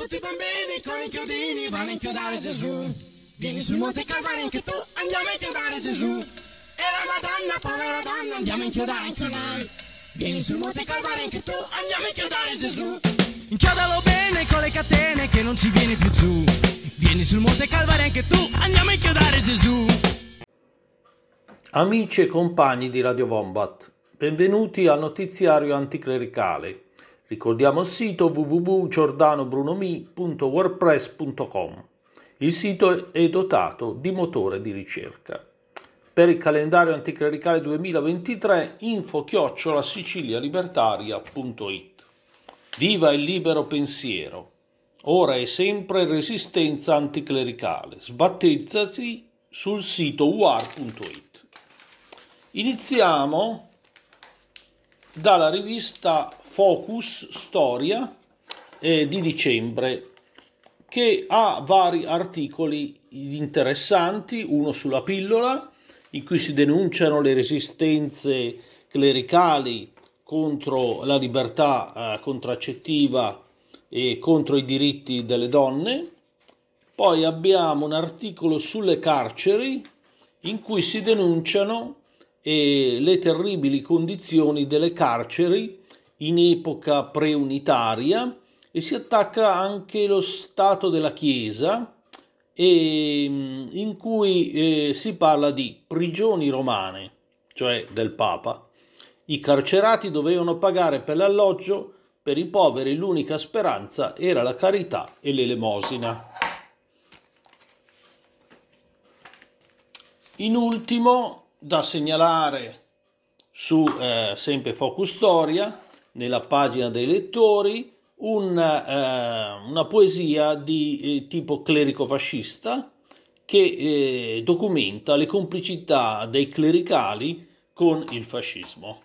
tutti i bambini con i chiodini vanno a inchiodare Gesù. Vieni sul Monte Calvario anche tu, andiamo a inchiodare Gesù. E la Madonna, povera donna, andiamo a inchiodare anche noi. Vieni sul Monte Calvario anche tu, andiamo a inchiodare Gesù. Inchiodalo bene con le catene che non ci vieni più giù. Vieni sul Monte Calvario anche tu, andiamo a inchiodare Gesù. Amici e compagni di Radio Wombat, benvenuti al notiziario anticlericale. Ricordiamo il sito www.giordanobrunomi.wordpress.com. Il sito è dotato di motore di ricerca. Per il calendario anticlericale 2023 info@sicilialibertaria.it. Viva il libero pensiero! Ora e sempre resistenza anticlericale. Sbattezzasi sul sito uar.it. Iniziamo dalla rivista Focus Storia di dicembre, che ha vari articoli interessanti, uno sulla pillola, in cui si denunciano le resistenze clericali contro la libertà contraccettiva e contro i diritti delle donne. Poi abbiamo un articolo sulle carceri, in cui si denunciano le terribili condizioni delle carceri in epoca preunitaria, e si attacca anche lo stato della Chiesa, in cui si parla di prigioni romane, cioè del Papa. I carcerati dovevano pagare per l'alloggio, per i poveri l'unica speranza era la carità e l'elemosina. In ultimo, da segnalare su sempre Focus Storia, nella pagina dei lettori, una poesia di tipo clerico-fascista che documenta le complicità dei clericali con il fascismo.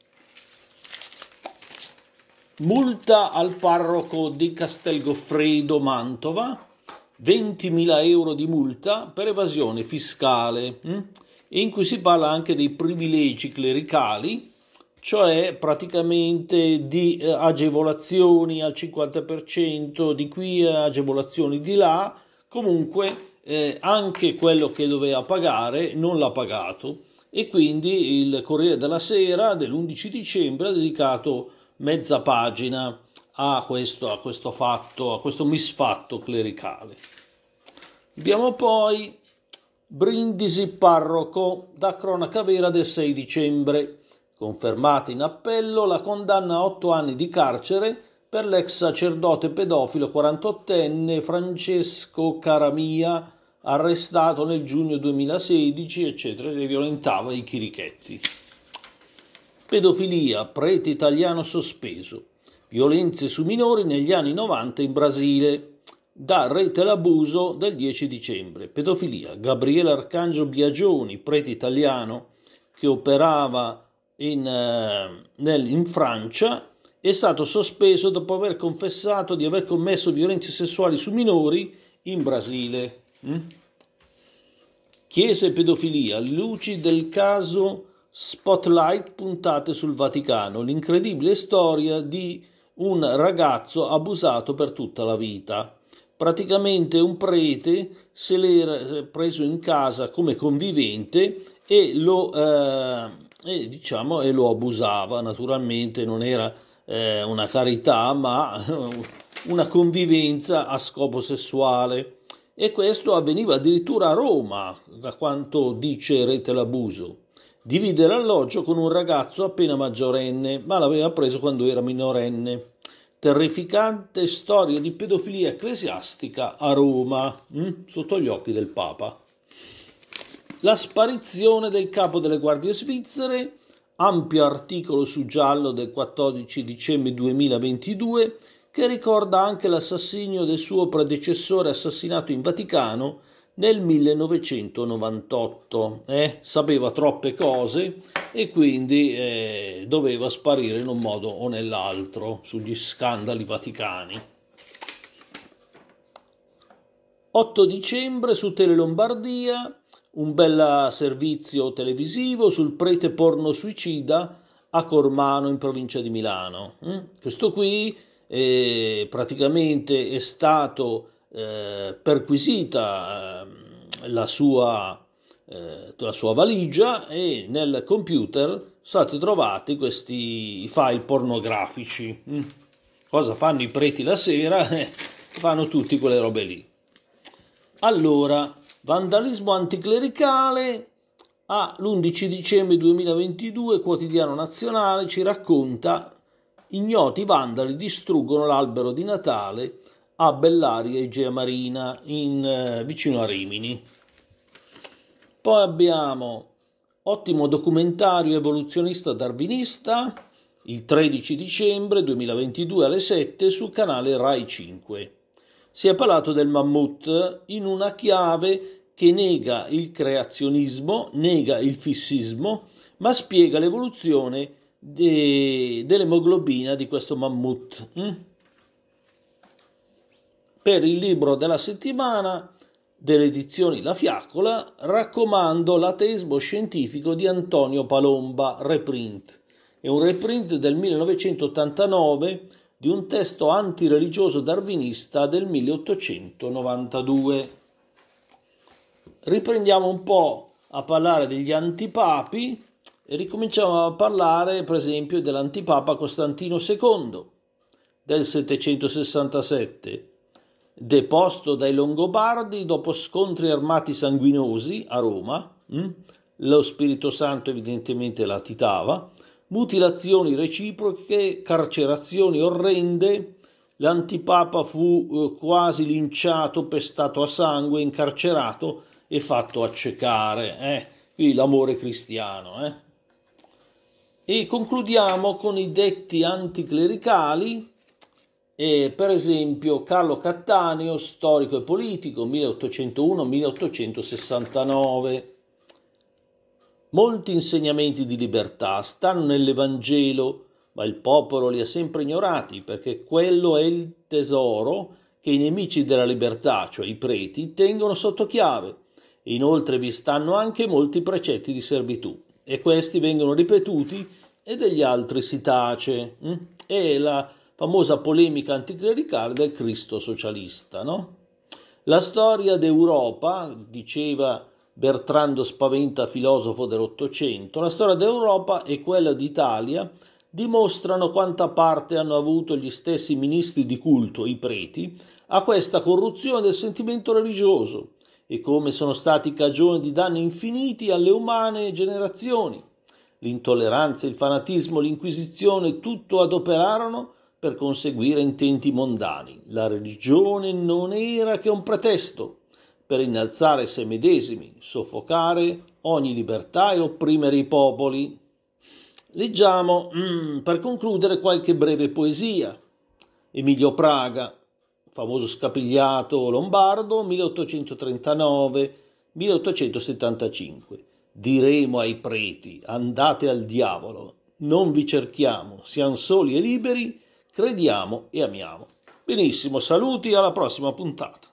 Multa al parroco di Castelgoffredo, Mantova, 20.000 euro di multa per evasione fiscale, in cui si parla anche dei privilegi clericali, cioè praticamente di agevolazioni al 50%, di qui agevolazioni di là, comunque anche quello che doveva pagare non l'ha pagato, e quindi il Corriere della Sera dell'11 dicembre ha dedicato mezza pagina a questo fatto, a questo misfatto clericale. Abbiamo poi Brindisi parroco, da cronaca vera del 6 dicembre. Confermata in appello la condanna a 8 anni di carcere per l'ex sacerdote pedofilo 48enne Francesco Caramia, arrestato nel giugno 2016, eccetera, e violentava i chirichetti. Pedofilia, prete italiano sospeso. Violenze su minori negli anni 90 in Brasile. Da Rete l'abuso del 10 dicembre. Pedofilia. Gabriele Arcangelo Biagioni, prete italiano che operava in Francia, è stato sospeso dopo aver confessato di aver commesso violenze sessuali su minori in Brasile. Chiesa e pedofilia. Luci del caso Spotlight puntate sul Vaticano. L'incredibile storia di un ragazzo abusato per tutta la vita. Praticamente un prete se l'era preso in casa come convivente e lo abusava. Naturalmente non era una carità, ma una convivenza a scopo sessuale, e questo avveniva addirittura a Roma, da quanto dice Rete l'abuso. Divide l'alloggio con un ragazzo appena maggiorenne, ma l'aveva preso quando era minorenne. Terrificante storia di pedofilia ecclesiastica a Roma, sotto gli occhi del Papa. La sparizione del capo delle guardie svizzere, ampio articolo su Giallo del 14 dicembre 2022, che ricorda anche l'assassinio del suo predecessore assassinato in Vaticano nel 1998. Sapeva troppe cose e quindi doveva sparire in un modo o nell'altro sugli scandali vaticani. 8 dicembre su Tele Lombardia, un bel servizio televisivo sul prete porno suicida a Cormano in provincia di Milano. Questo qui praticamente è stato perquisita la sua valigia e nel computer sono stati trovati questi file pornografici. Cosa fanno i preti la sera? Fanno tutti quelle robe lì. Allora, vandalismo anticlericale. L'11 dicembre 2022 Quotidiano Nazionale ci racconta: ignoti vandali distruggono l'albero di Natale a Bellaria Igea Marina, vicino a Rimini. Poi abbiamo ottimo documentario evoluzionista darwinista, il 13 dicembre 2022 alle 7 sul canale Rai 5. Si è parlato del mammut in una chiave che nega il creazionismo, nega il fissismo, ma spiega l'evoluzione dell'emoglobina di questo mammut. Per il libro della settimana delle edizioni La Fiaccola raccomando l'Ateismo scientifico di Antonio Palomba, reprint. È un reprint del 1989 di un testo antireligioso darwinista del 1892. Riprendiamo un po' a parlare degli antipapi e ricominciamo a parlare per esempio dell'antipapa Costantino II del 767, deposto dai Longobardi dopo scontri armati sanguinosi a Roma. Lo Spirito Santo evidentemente latitava, mutilazioni reciproche, carcerazioni orrende. L'antipapa fu quasi linciato, pestato a sangue, incarcerato e fatto accecare. Qui l'amore cristiano. E concludiamo con i detti anticlericali. Per esempio Carlo Cattaneo, storico e politico, 1801-1869. Molti insegnamenti di libertà stanno nell'Evangelo, ma il popolo li ha sempre ignorati, perché quello è il tesoro che i nemici della libertà, cioè i preti, tengono sotto chiave. Inoltre vi stanno anche molti precetti di servitù, e questi vengono ripetuti e degli altri si tace. È la famosa polemica anticlericale del Cristo socialista, no? La storia d'Europa, diceva Bertrando Spaventa, filosofo dell'Ottocento, la storia d'Europa e quella d'Italia dimostrano quanta parte hanno avuto gli stessi ministri di culto, i preti, a questa corruzione del sentimento religioso e come sono stati cagione di danni infiniti alle umane generazioni. L'intolleranza, il fanatismo, l'inquisizione, tutto adoperarono per conseguire intenti mondani. La religione non era che un pretesto per innalzare se medesimi, soffocare ogni libertà e opprimere i popoli. Leggiamo, per concludere, qualche breve poesia. Emilio Praga, famoso scapigliato lombardo, 1839-1875. Diremo ai preti: andate al diavolo, non vi cerchiamo, siamo soli e liberi, crediamo e amiamo. Benissimo, saluti, alla prossima puntata.